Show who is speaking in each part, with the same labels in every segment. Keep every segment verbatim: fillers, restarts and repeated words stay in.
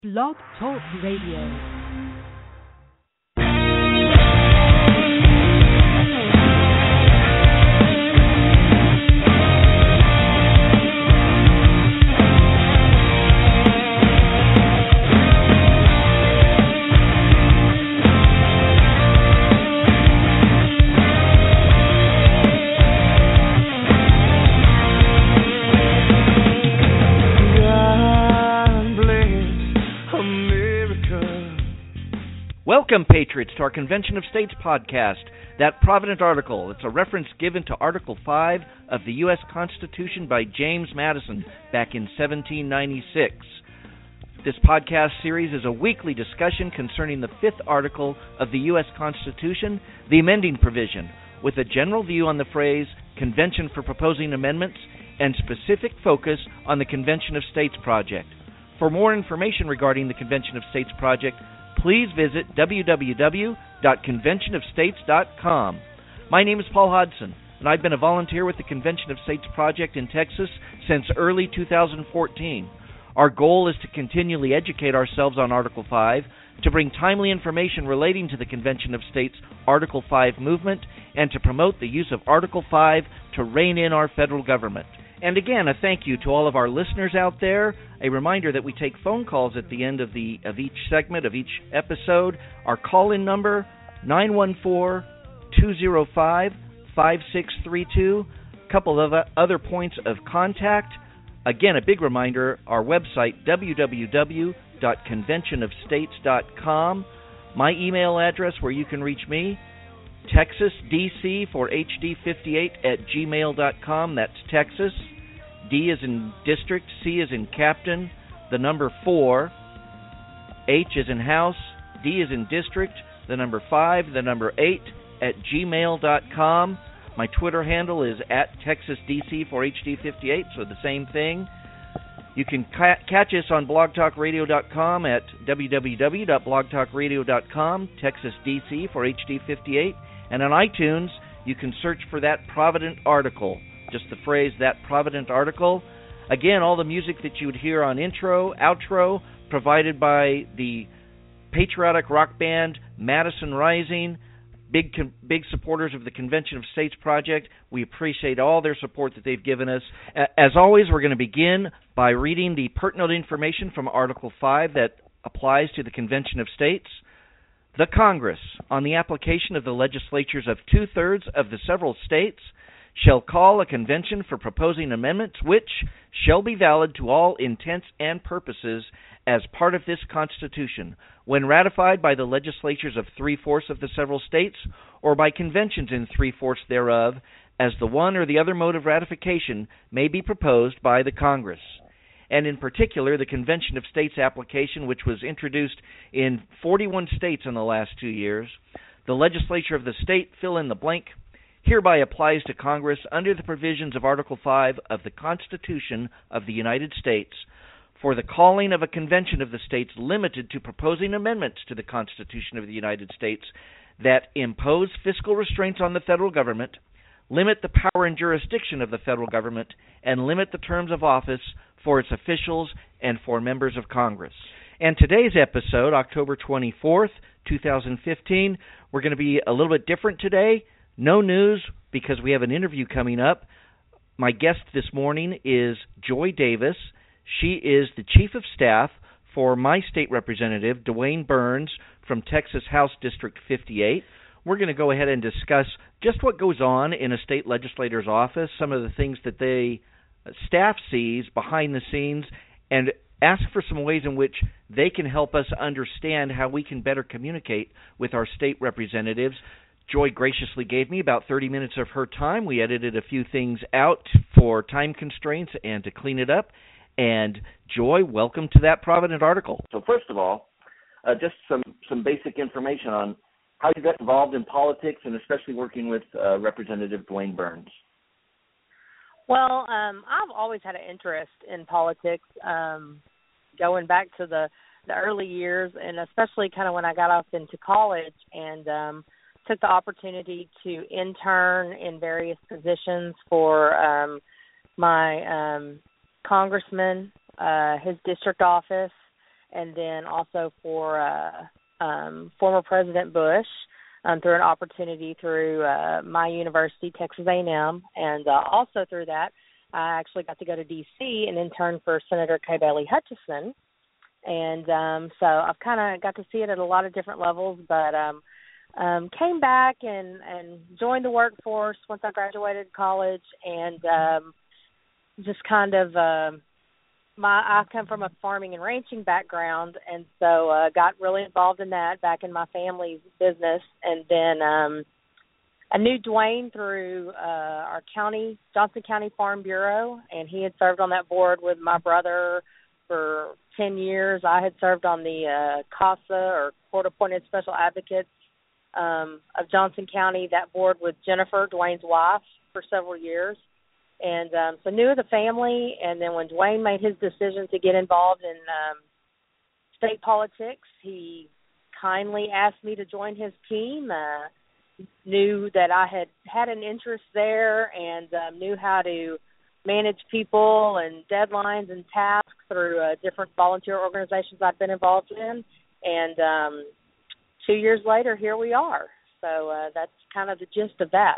Speaker 1: Blog Talk Radio.
Speaker 2: Welcome, Patriots, to our Convention of States podcast, That Provident Article. It's a reference given to Article five of the U S Constitution by James Madison back in seventeen ninety-six. This podcast series is a weekly discussion concerning the fifth article of the U S Constitution, the amending provision, with a general view on the phrase Convention for Proposing Amendments and specific focus on the Convention of States project. For more information regarding the Convention of States project, please visit w w w dot convention of states dot com. My name is Paul Hodson, and I've been a volunteer with the Convention of States Project in Texas since early two thousand fourteen. Our goal is to continually educate ourselves on Article five, to bring timely information relating to the Convention of States Article five movement, and to promote the use of Article five to rein in our federal government. And again, a thank you to all of our listeners out there. A reminder that we take phone calls at the end of the of each segment, of each episode. Our call-in number, nine one four, two zero five, five six three two. A couple of other points of contact. Again, a big reminder, our website, w w w dot convention of states dot com. My email address where you can reach me, Texas D C for H D fifty-eight at gmail dot com. That's Texas. D is in district, C is in captain, the number four, H is in house, D is in district, the number five, the number eight at gmail dot com. My Twitter handle is at Texas D C for H D fifty-eight, so the same thing. You can ca- catch us on blog talk radio dot com at w w w dot blog talk radio dot com, Texas D C for H D fifty-eight. And on iTunes, you can search for That Provident Article, just the phrase That Provident Article. Again, all the music that you would hear on intro, outro, provided by the patriotic rock band Madison Rising, big big supporters of the Convention of States Project. We appreciate all their support that they've given us. As always, we're going to begin by reading the pertinent information from Article five that applies to the Convention of States. The Congress, on the application of the legislatures of two-thirds of the several states, shall call a convention for proposing amendments which shall be valid to all intents and purposes as part of this Constitution, when ratified by the legislatures of three-fourths of the several states, or by conventions in three-fourths thereof, as the one or the other mode of ratification may be proposed by the Congress. And in particular, the Convention of States application, which was introduced in forty-one states in the last two years, the legislature of the state, fill in the blank, hereby applies to Congress under the provisions of Article five of the Constitution of the United States for the calling of a convention of the states limited to proposing amendments to the Constitution of the United States that impose fiscal restraints on the federal government, limit the power and jurisdiction of the federal government, and limit the terms of office for its officials and for members of Congress. And today's episode, October twenty-fourth, two thousand fifteen, we're going to be a little bit different today. No news because we have an interview coming up. My guest this morning is Joy Davis. She is the Chief of Staff for my state representative, Dwayne Burns, from Texas House District fifty-eight. We're going to go ahead and discuss just what goes on in a state legislator's office, some of the things that they staff sees behind the scenes, and ask for some ways in which they can help us understand how we can better communicate with our state representatives. Joy graciously gave me about thirty minutes of her time. We edited a few things out for time constraints and to clean it up. And Joy, welcome to That Provident Article.
Speaker 3: So first of all, uh, just some, some basic information on how you got involved in politics and especially working with uh, Representative Dwayne Burns.
Speaker 4: Well, um, I've always had an interest in politics, um, going back to the, the early years, and especially kind of when I got off into college and um, took the opportunity to intern in various positions for um, my um, congressman, uh, his district office, and then also for uh, um, former President Bush um, through an opportunity through uh, my university, Texas A and M, and uh, also through that, I actually got to go to D C and intern for Senator Kay Bailey Hutchison. And um, so I've kind of got to see it at a lot of different levels, but um, um, came back and, and joined the workforce once I graduated college, and um, just kind of uh, my I come from a farming and ranching background, and so uh, got really involved in that back in my family's business, and then um, I knew Dwayne through uh, our county, Johnson County Farm Bureau, and he had served on that board with my brother for ten years. I had served on the uh, CASA, or Court Appointed Special Advocates um, of Johnson County, that board with Jennifer, Dwayne's wife, for several years. And um, so knew of the family, and then when Dwayne made his decision to get involved in um, state politics, he kindly asked me to join his team, uh, knew that I had had an interest there, and um, knew how to manage people and deadlines and tasks through uh, different volunteer organizations I've been involved in. And um, two years later, here we are. So uh, that's kind of the gist of that.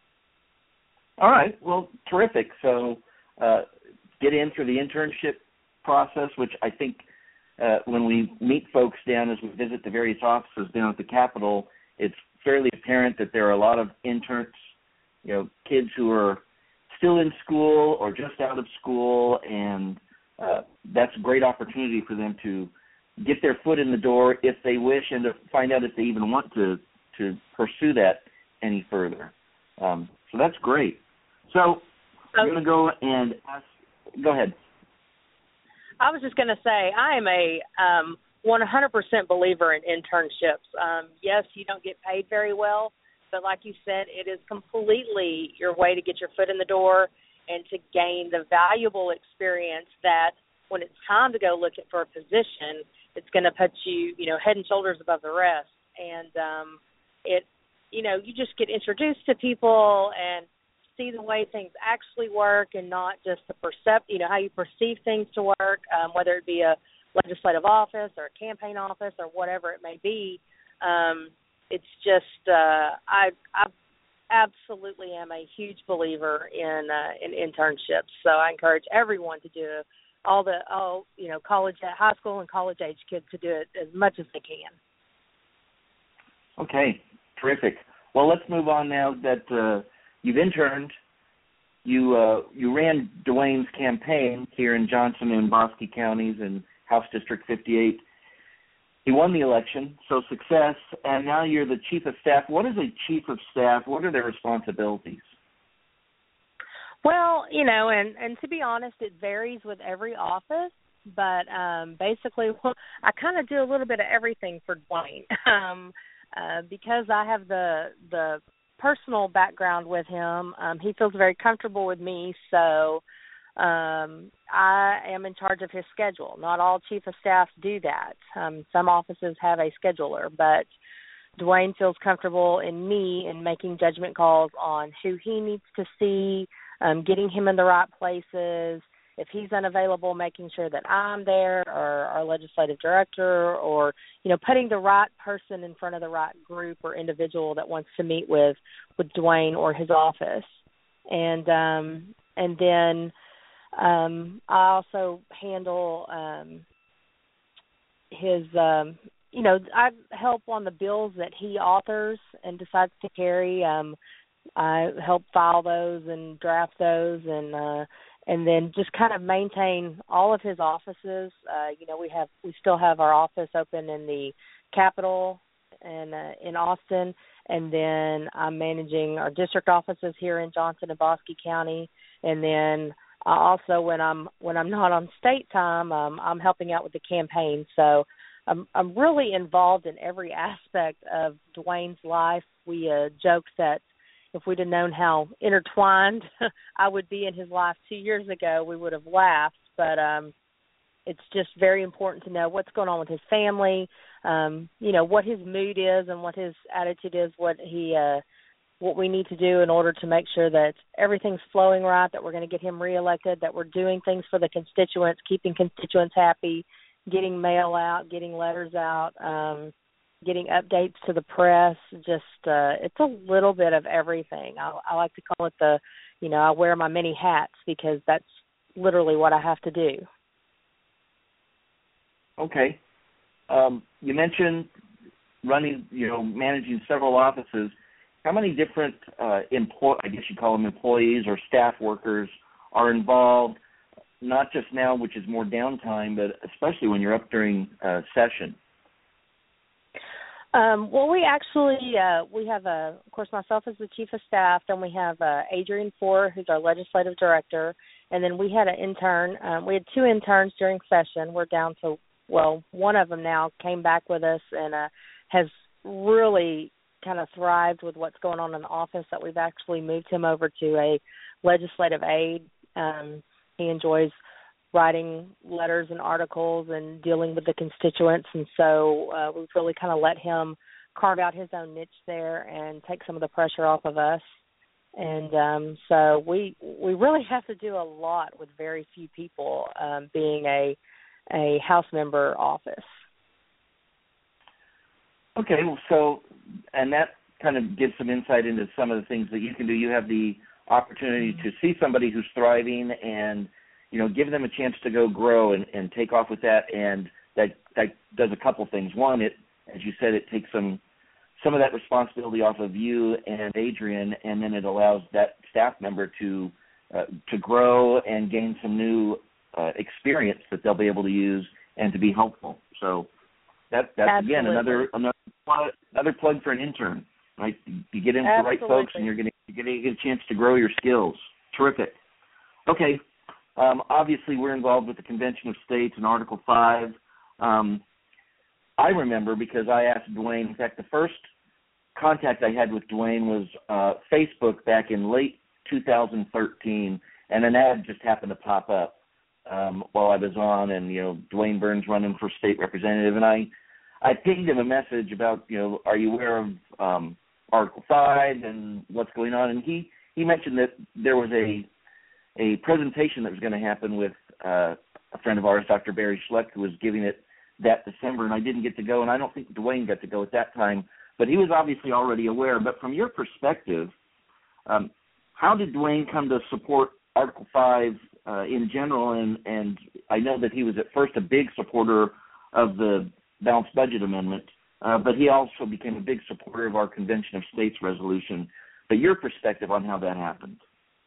Speaker 3: All right. Well, terrific. So uh, get in through the internship process, which I think uh, when we meet folks down as we visit the various offices down at the Capitol, it's fairly apparent that there are a lot of interns, you know, kids who are still in school or just out of school, and uh, that's a great opportunity for them to get their foot in the door if they wish, and to find out if they even want to, to pursue that any further. Um, so that's great. So I'm going to go and ask – go ahead.
Speaker 4: I was just going to say I am a um, one hundred percent believer in internships. Um, yes, you don't get paid very well, but like you said, it is completely your way to get your foot in the door and to gain the valuable experience that when it's time to go look for a position, it's going to put you, you know, head and shoulders above the rest. And um, it, you know, you just get introduced to people and see the way things actually work, and not just the percept, you know, how you perceive things to work, um, whether it be a legislative office or a campaign office or whatever it may be. Um, it's just uh, I, I absolutely am a huge believer in uh, in internships. So I encourage everyone to do it. All the all you know college, high school, and college age kids to do it as much as they can.
Speaker 3: Okay, terrific. Well, let's move on now that uh, you've interned. You uh, you ran Dwayne's campaign here in Johnson and Bosque counties in House District fifty-eight. He won the election, so success, and now you're the chief of staff. What is a chief of staff? What are their responsibilities?
Speaker 4: Well, you know, and, and to be honest, it varies with every office, but um, basically well, I kind of do a little bit of everything for Dwayne um, uh, because I have the the personal background with him. Um, he feels very comfortable with me, so um, I am in charge of his schedule. Not all chief of staff do that. Um, some offices have a scheduler, but Dwayne feels comfortable in me in making judgment calls on who he needs to see, um, getting him in the right places. If he's unavailable, making sure that I'm there, or our legislative director, or, you know, putting the right person in front of the right group or individual that wants to meet with, with Dwayne or his office. And um, and then um, I also handle um, his, um, you know, I help on the bills that he authors and decides to carry. Um, I help file those and draft those, and uh, and then just kind of maintain all of his offices. Uh, you know, we have we still have our office open in the Capitol and uh, in Austin, and then I'm managing our district offices here in Johnson and Bosque County, and then uh, also when I'm when I'm not on state time, um, I'm helping out with the campaign. So I'm I'm really involved in every aspect of Dwayne's life. We uh, joke that if we'd have known how intertwined I would be in his life two years ago, we would have laughed. But um, it's just very important to know what's going on with his family, um, you know, what his mood is and what his attitude is, what he, uh, what we need to do in order to make sure that everything's flowing right, that we're going to get him reelected, that we're doing things for the constituents, keeping constituents happy, getting mail out, getting letters out, um, getting updates to the press. Just uh, it's a little bit of everything. I, I like to call it the, you know, I wear my many hats because that's literally what I have to do.
Speaker 3: Okay. Um, you mentioned running, you know, managing several offices. How many different uh, employ I guess you call them employees or staff workers are involved, not just now, which is more downtime, but especially when you're up during uh, session?
Speaker 4: Um, well, we actually, uh, we have, a, of course, myself as the chief of staff, then we have uh, Adrian Four, who's our legislative director, and then we had an intern. Um, we had two interns during session. We're down to, well, one of them now came back with us and uh, has really kind of thrived with what's going on in the office, that we've actually moved him over to a legislative aide. Um, he enjoys writing letters and articles and dealing with the constituents, and so uh, we've really kind of let him carve out his own niche there and take some of the pressure off of us. And um, so we we really have to do a lot with very few people, um, being a a House member office.
Speaker 3: Okay, well, so, and that kind of gives some insight into some of the things that you can do. You have the opportunity to see somebody who's thriving and, you know, give them a chance to go grow and, and take off with that. And that that does a couple things. One, it, as you said, it takes some some of that responsibility off of you and Adrian, and then it allows that staff member to uh, to grow and gain some new uh, experience that they'll be able to use and to be helpful. So that that's
Speaker 4: Absolutely.
Speaker 3: again another another plug, another plug for an intern, right? You get into
Speaker 4: Absolutely.
Speaker 3: the right folks, and you're going to you're going to get a chance to grow your skills. Terrific. Okay. Um, obviously, we're involved with the Convention of States and Article Five. Um, I remember because I asked Dwayne. In fact, the first contact I had with Dwayne was uh, Facebook back in late two thousand thirteen, and an ad just happened to pop up um, while I was on, and you know, Dwayne Burns running for state representative, and I, I pinged him a message about, you know, are you aware of um, Article Five and what's going on? And he he mentioned that there was a a presentation that was going to happen with uh, a friend of ours, Doctor Barry Schleck, who was giving it that December, and I didn't get to go, and I don't think Dwayne got to go at that time, but he was obviously already aware. But from your perspective, um, how did Dwayne come to support Article five uh, in general? And, and I know that he was at first a big supporter of the Balanced Budget Amendment, uh, but he also became a big supporter of our Convention of States resolution. But your perspective on how that happened?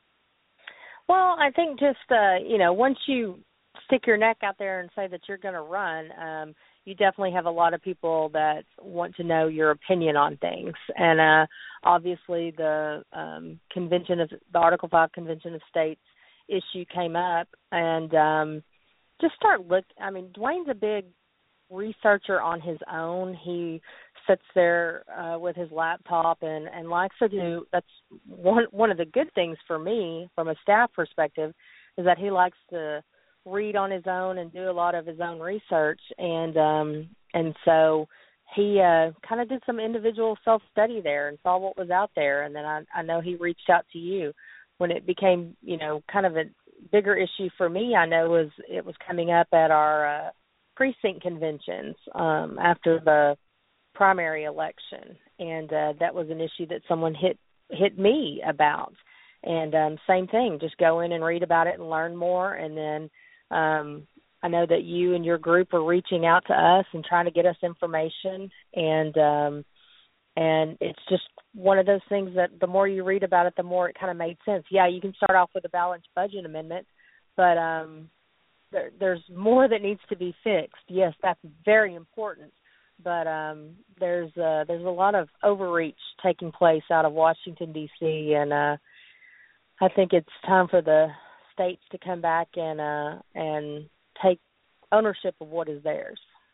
Speaker 4: Well, I think just, uh, you know, once you stick your neck out there and say that you're going to run, um, you definitely have a lot of people that want to know your opinion on things. And uh, obviously the um, convention of the Article five Convention of States issue came up, and um, just start look. I mean, Dwayne's a big researcher on his own. He sits there uh, with his laptop and, and likes to do, that's one one of the good things for me from a staff perspective, is that he likes to read on his own and do a lot of his own research. And um, and so he uh, kind of did some individual self-study there and saw what was out there. And then I, I know he reached out to you when it became, you know, kind of a bigger issue for me. I know was it was coming up at our uh, precinct conventions um, after the primary election, and uh, that was an issue that someone hit hit me about. And um, same thing, just go in and read about it and learn more. And then um, I know that you and your group are reaching out to us and trying to get us information, and um, and it's just one of those things that the more you read about it, the more it kind of made sense. Yeah, you can start off with a balanced budget amendment, but um, there, there's more that needs to be fixed. Yes, that's very important. But um, there's uh, there's a lot of overreach taking place out of Washington, D C, and uh, I think it's time for the states to come back and uh, and take ownership of what is theirs.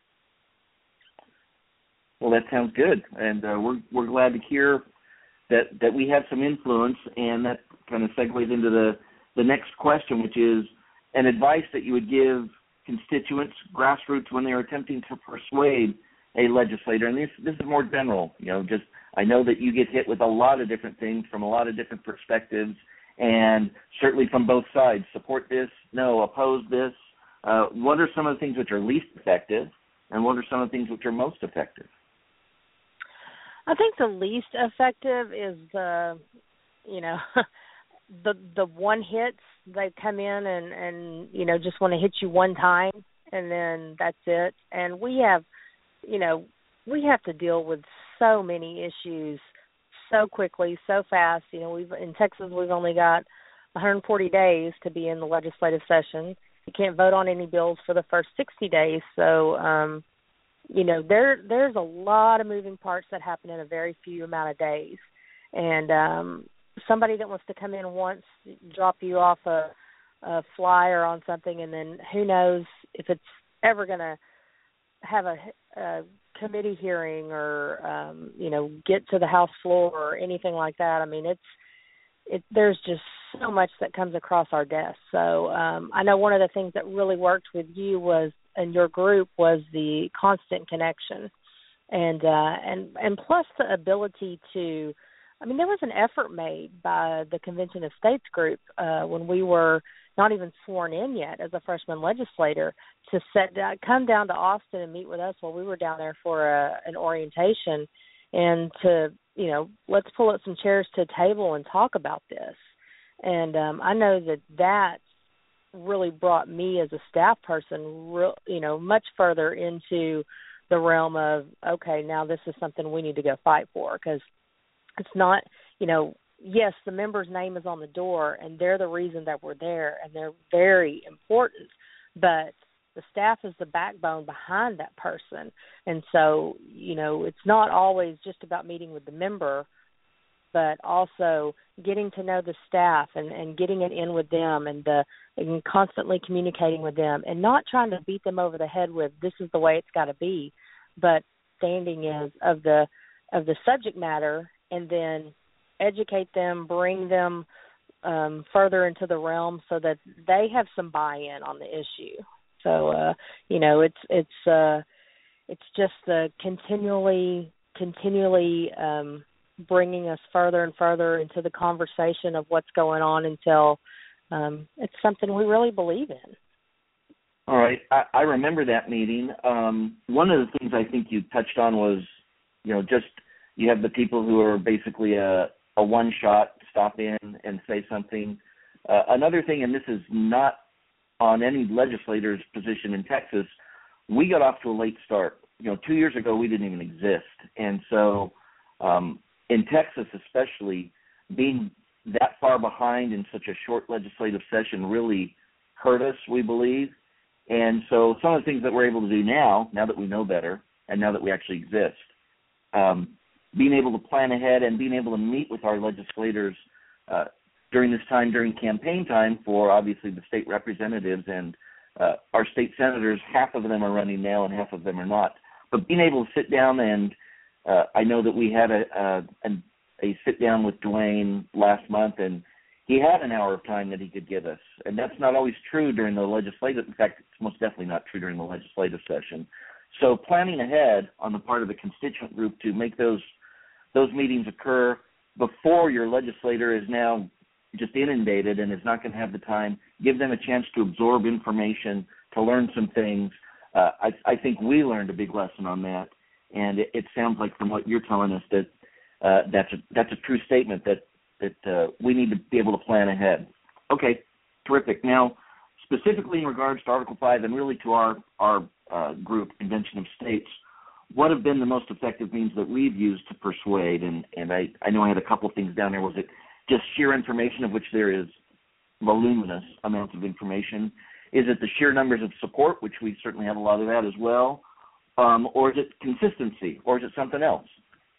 Speaker 3: Well, that sounds good, and uh, we're we're glad to hear that, that we have some influence, and that kind of segues into the, the next question, which is an advice that you would give constituents, grassroots, when they're attempting to persuade a legislator. And this this is more general, you know, just I know that you get hit with a lot of different things from a lot of different perspectives, and certainly from both sides. Support this, no, oppose this. uh, what are some of the things which are least effective, and what are some of the things which are most effective?
Speaker 4: I think the least effective is the, you know, the the one hits. They come in and, and, you know, just want to hit you one time, and then that's it. And we have, you know, we have to deal with so many issues so quickly, so fast. You know, we've in Texas, we've only got one hundred forty days to be in the legislative session. You can't vote on any bills for the first sixty days. So, um, you know, there there's a lot of moving parts that happen in a very few amount of days. And um, somebody that wants to come in once, drop you off a, a flyer on something, and then who knows if it's ever going to have a, a committee hearing or, um, you know, get to the House floor or anything like that. I mean, it's it. There's just so much that comes across our desk. So um, I know one of the things that really worked with you was, and your group, was the constant connection, and uh, and and plus the ability to. I mean, there was an effort made by the Convention of States group uh, when we were not even sworn in yet as a freshman legislator to set down, come down to Austin and meet with us while we were down there for a, an orientation, and to, you know, let's pull up some chairs to a table and talk about this. And um, I know that that really brought me as a staff person, real, you know, much further into the realm of, okay, now this is something we need to go fight for, because it's not, you know, yes, the member's name is on the door, and they're the reason that we're there, and they're very important, but the staff is the backbone behind that person. And so, you know, it's not always just about meeting with the member, but also getting to know the staff and, and getting it in with them, and, the, and constantly communicating with them, and not trying to beat them over the head with this is the way it's got to be, but standing is of the of the subject matter, and then educate them, bring them um, further into the realm so that they have some buy-in on the issue. So, uh, you know, it's it's uh, it's just the continually, continually um, bringing us further and further into the conversation of what's going on until um, it's something we really believe in.
Speaker 3: All right. I, I remember that meeting. Um, one of the things I think you touched on was, you know, just you have the people who are basically a, a one-shot, stop in and say something. Uh, another thing, and this is not on any legislator's position in Texas, we got off to a late start. You know, two years ago we didn't even exist. And so um, in Texas especially, being that far behind in such a short legislative session really hurt us, we believe. And so some of the things that we're able to do now, now that we know better and now that we actually exist, um, being able to plan ahead and being able to meet with our legislators uh, during this time, during campaign time for obviously the state representatives and uh, our state senators, half of them are running now and half of them are not. But being able to sit down and uh, I know that we had a, a, a sit down with Dwayne last month, and he had an hour of time that he could give us. And that's not always true during the legislative. In fact, it's most definitely not true during the legislative session. So planning ahead on the part of the constituent group to make those those meetings occur before your legislator is now just inundated and is not going to have the time, give them a chance to absorb information, to learn some things. Uh, I, I think we learned a big lesson on that, and it, it sounds like from what you're telling us that uh, that's a that's a true statement, that that uh, we need to be able to plan ahead. Okay, terrific. Now, specifically in regards to Article five and really to our, our uh, group, Convention of States, what have been the most effective means that we've used to persuade? And, and I, I know I had a couple of things down there. Was it just sheer information, of which there is voluminous amounts of information? Is it the sheer numbers of support, which we certainly have a lot of that as well? Um, or is it consistency? Or is it something else?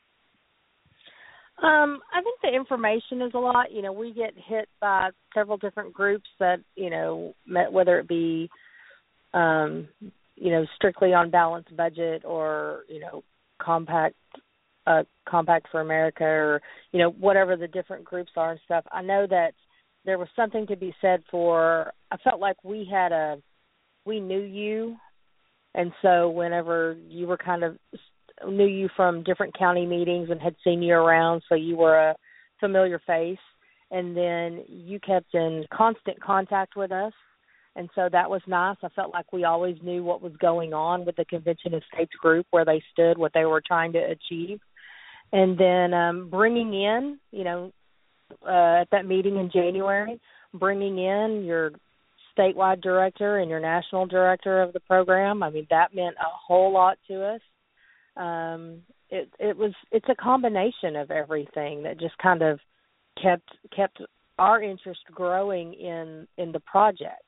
Speaker 4: Um, I think the information is a lot. You know, we get hit by several different groups that, you know, whether it be, um, you know, strictly on balanced budget or, you know, compact, uh, compact for America or, you know, whatever the different groups are and stuff. I know that there was something to be said for, I felt like we had a, we knew you. And so whenever you were kind of, knew you from different county meetings and had seen you around, so you were a familiar face. And then you kept in constant contact with us. And so that was nice. I felt like we always knew what was going on with the Convention of States group, where they stood, what they were trying to achieve. And then um, bringing in, you know, uh, at that meeting in January, bringing in your statewide director and your national director of the program. I mean, that meant a whole lot to us. Um, it, it was, it's a combination of everything that just kind of kept kept our interest growing in, in the project.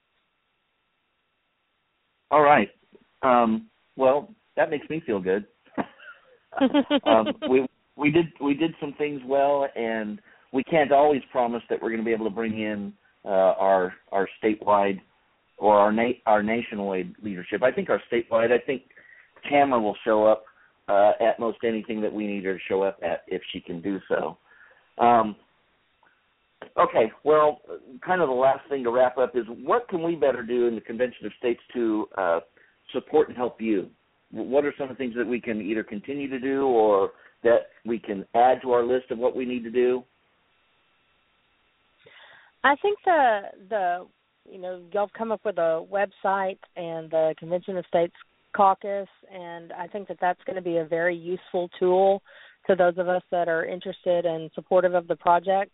Speaker 3: All right. Um, well, that makes me feel good. um, we we did we did some things well, and we can't always promise that we're going to be able to bring in uh, our our statewide or our na- our nationwide leadership. I think our statewide. I think Tamara will show up uh, at most anything that we need her to show up at if she can do so. Um, Okay, well, kind of the last thing to wrap up is what can we better do in the Convention of States to uh, support and help you? What are some of the things that we can either continue to do or that we can add to our list of what we need to do?
Speaker 4: I think the, the you know, y'all have come up with a website and the Convention of States Caucus, and I think that that's going to be a very useful tool to those of us that are interested and supportive of the project.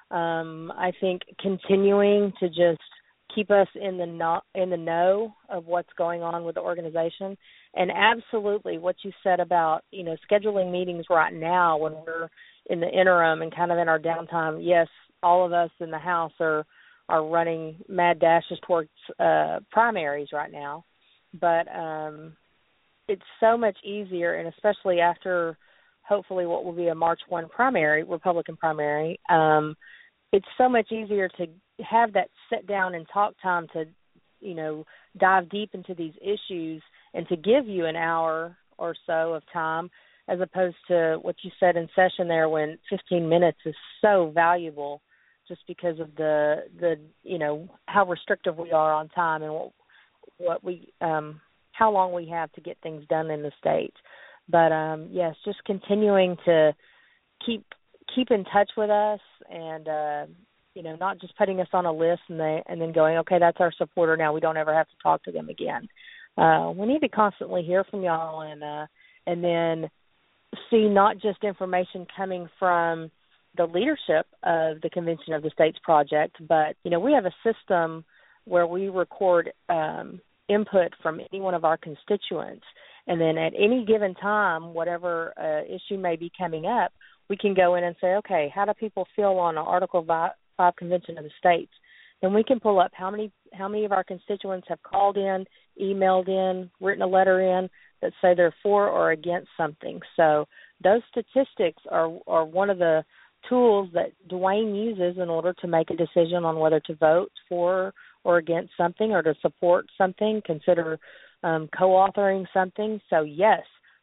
Speaker 4: Um, I think continuing to just keep us in the no, in the know of what's going on with the organization, and absolutely what you said about, you know, scheduling meetings right now when we're in the interim and kind of in our downtime. Yes, all of us in the House are are running mad dashes towards uh, primaries right now, but um, it's so much easier, and especially after hopefully what will be a March first primary, Republican primary. Um, it's so much easier to have that sit down and talk time to, you know, dive deep into these issues and to give you an hour or so of time, as opposed to what you said in session there when fifteen minutes is so valuable just because of the, the you know, how restrictive we are on time and what, what we, um, how long we have to get things done in the state. But, um, yes, just continuing to keep keep in touch with us and, uh, you know, not just putting us on a list and, they, and then going, okay, that's our supporter now. We don't ever have to talk to them again. Uh, we need to constantly hear from y'all and uh, and then see not just information coming from the leadership of the Convention of the States Project, but, you know, we have a system where we record um, input from any one of our constituents. And then at any given time, whatever uh, issue may be coming up, we can go in and say, okay, how do people feel on Article five Convention of the States? Then we can pull up how many how many of our constituents have called in, emailed in, written a letter in that say they're for or against something. So those statistics are, are one of the tools that Dwayne uses in order to make a decision on whether to vote for or against something or to support something, consider um, co-authoring something. So, yes,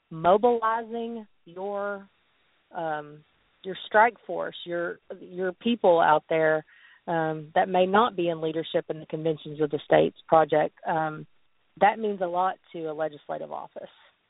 Speaker 4: mobilizing your um, your strike force, your your people out there um, that may not be in leadership in the Conventions of the States Project, um, that means a lot to a legislative office.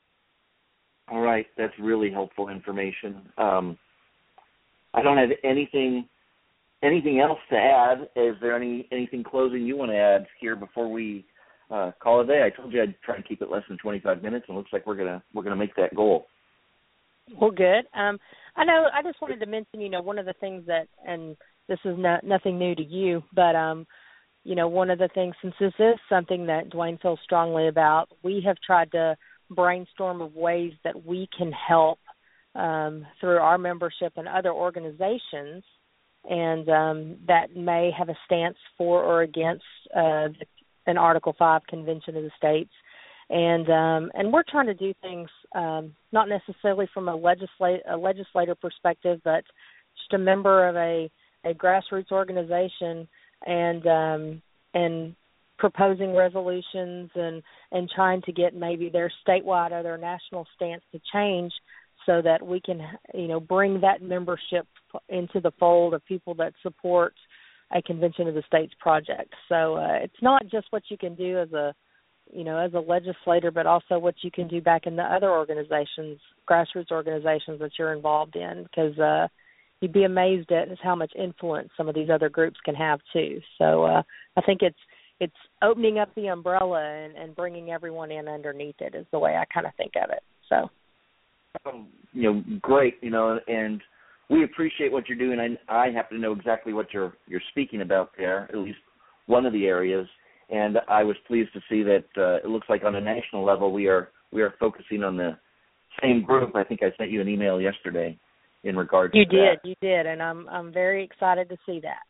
Speaker 3: All right, that's really helpful information. Um, I don't have anything anything else to add. Is there any anything closing you want to add here before we uh, call it a day? I told you I'd try and keep it less than twenty-five minutes, and it looks like we're gonna we're gonna make that goal.
Speaker 4: Well, good. Um, I know. I just wanted to mention, you know, one of the things that, and this is not, nothing new to you, but um, you know, one of the things, since this is something that Dwayne feels strongly about, we have tried to brainstorm of ways that we can help um, through our membership and other organizations, and um, that may have a stance for or against uh, an Article five Convention of the States. And um, and we're trying to do things um, not necessarily from a, legislat- a legislator perspective, but just a member of a, a grassroots organization and um, and proposing resolutions and, and trying to get maybe their statewide or their national stance to change so that we can, you know, bring that membership into the fold of people that support a Convention of the States project. So uh, it's not just what you can do as a you know, as a legislator, but also what you can do back in the other organizations, grassroots organizations that you're involved in, because uh, you'd be amazed at how much influence some of these other groups can have too. So uh, I think it's it's opening up the umbrella and, and bringing everyone in underneath it is the way I kind of think of it. So,
Speaker 3: um, you know, great, you know, and we appreciate what you're doing. I, I happen to know exactly what you're you're speaking about there, at least one of the areas. And I was pleased to see that uh, it looks like on a national level we are we are focusing on the same group. I think I sent you an email yesterday in regards
Speaker 4: you
Speaker 3: to that.
Speaker 4: You did, you did, and I'm I'm very excited to see that.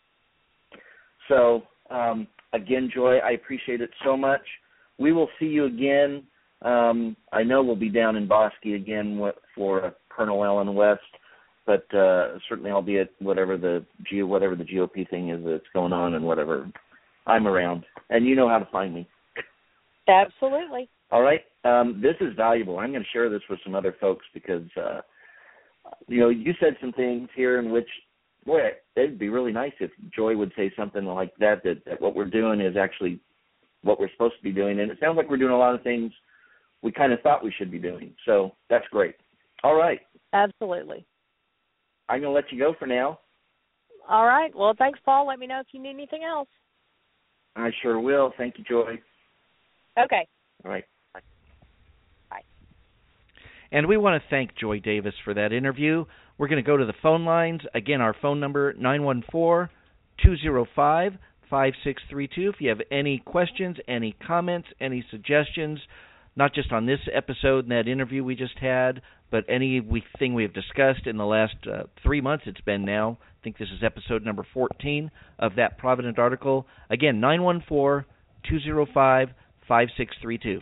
Speaker 3: So, um, again, Joy, I appreciate it so much. We will see you again. Um, I know we'll be down in Bosque again for uh, Colonel Allen West, but uh, certainly I'll be at whatever the G whatever the G O P thing is that's going on and whatever. I'm around, and you know how to find me.
Speaker 4: Absolutely.
Speaker 3: All right. Um, this is valuable. I'm going to share this with some other folks because, uh, you know, you said some things here in which, boy, it'd be really nice if Joy would say something like that, that, that what we're doing is actually what we're supposed to be doing. And it sounds like we're doing a lot of things we kind of thought we should be doing. So that's great. All right.
Speaker 4: Absolutely.
Speaker 3: I'm going to let you go for now.
Speaker 4: All right. Well, thanks, Paul. Let me know if you need anything else.
Speaker 3: I sure will. Thank you, Joy.
Speaker 4: Okay.
Speaker 3: All right.
Speaker 4: Bye.
Speaker 2: And we want to thank Joy Davis for that interview. We're going to go to the phone lines. Again, our phone number, nine one four, two oh five, five six three two. If you have any questions, any comments, any suggestions, not just on this episode and that interview we just had, but anything we have discussed in the last uh, three months it's been now. I think this is episode number fourteen of that Provident article. Again, nine one four, two oh five, five six three two.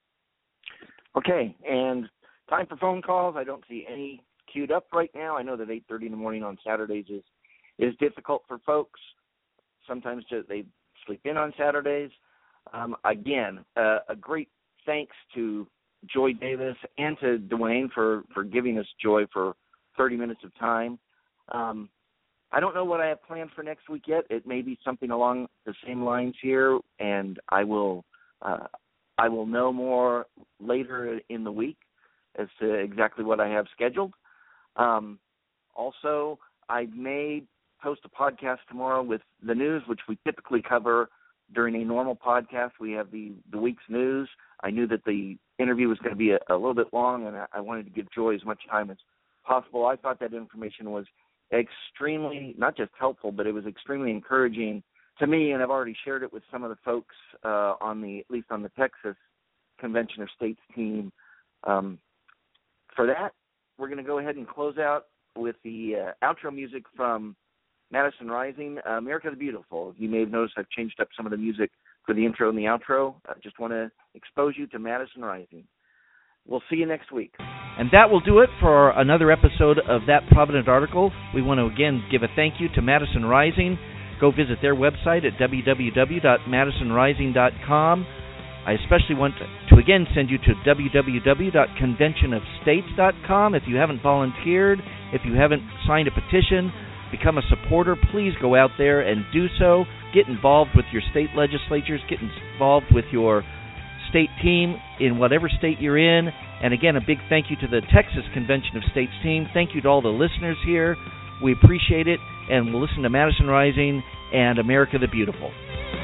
Speaker 3: Okay, and time for phone calls. I don't see any queued up right now. I know that eight thirty in the morning on Saturdays is, is difficult for folks. Sometimes they sleep in on Saturdays. Um, again, uh, a great thanks to Joy Davis and to Dwayne for, for giving us Joy for thirty minutes of time. Um, I don't know what I have planned for next week yet. It may be something along the same lines here, and I will uh, I will know more later in the week as to exactly what I have scheduled. Um, also, I may post a podcast tomorrow with the news, which we typically cover during a normal podcast. We have the, the week's news. I knew that the interview was going to be a, a little bit long, and I, I wanted to give Joy as much time as possible. I thought that information was extremely, not just helpful, but it was extremely encouraging to me, and I've already shared it with some of the folks uh, on the, at least on the Texas Convention of States team. Um, for that, we're going to go ahead and close out with the uh, outro music from Madison Rising, uh, America the Beautiful. You may have noticed I've changed up some of the music for the intro and the outro. I just want to expose you to Madison Rising. We'll see you next week.
Speaker 2: And that will do it for another episode of That Provident Article. We want to again give a thank you to Madison Rising. Go visit their website at w w w dot madison rising dot com. I especially want to again send you to w w w dot convention of states dot com. If you haven't volunteered, if you haven't signed a petition, become a supporter, please go out there and do so. Get involved with your state legislatures. Get involved with your state team in whatever state you're in. And again, a big thank you to the Texas Convention of States team. Thank you to all the listeners here. We appreciate it. And we'll listen to Madison Rising and America the Beautiful.